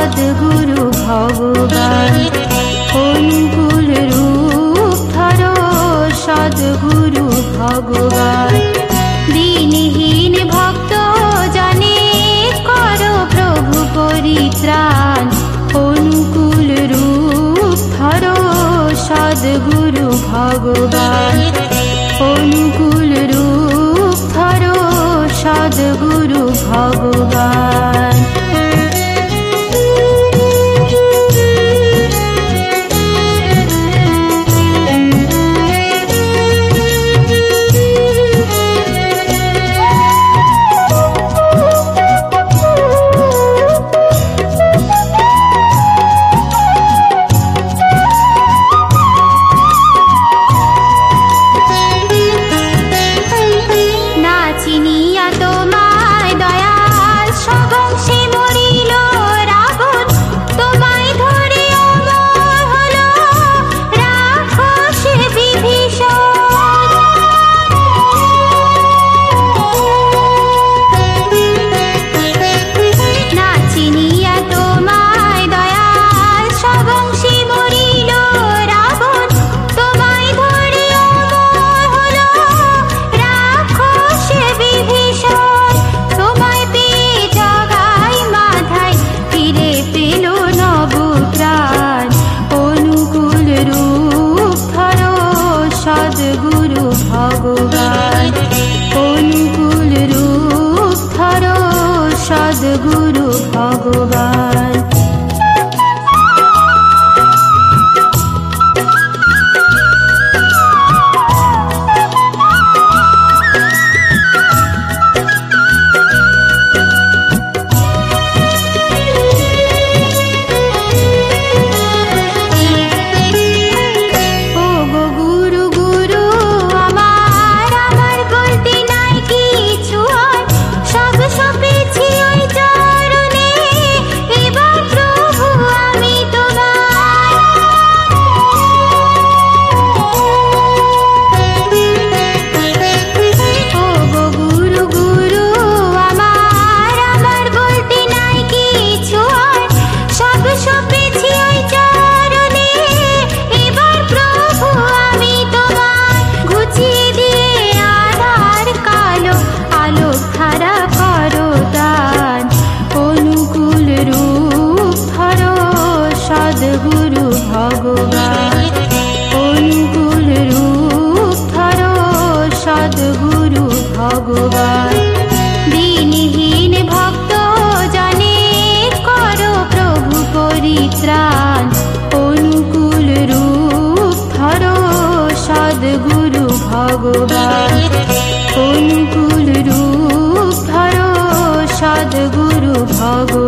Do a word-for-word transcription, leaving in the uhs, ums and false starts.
সদ্গুরু ভগবান। অনুকূল রূপ ধরো সদ্গুরু ভগবান। দিনহীন ভক্ত জানে করো প্রভু পরিত্রাণ। অনুকূল রূপ ধরো সদ্গুরু ভগবান। অনুকূল রূপ ধরো সদ্গুরু ভগবান। সদ্গুরু ভগবান। অনুকূল রূপ ধরো সদ্গুরু ভগবান। সদ্গুরু ভগবান। অনুকূল রূপ ধরো সদ্গুরু ভগবান। দিনহীন ভক্ত জানে করো প্রভু পরিত্রাণ। অনুকূল রূপ ধরো সদ্গুরু ভগবান। অনুকূল রূপ ধরো সদ্গুরু ভগবান।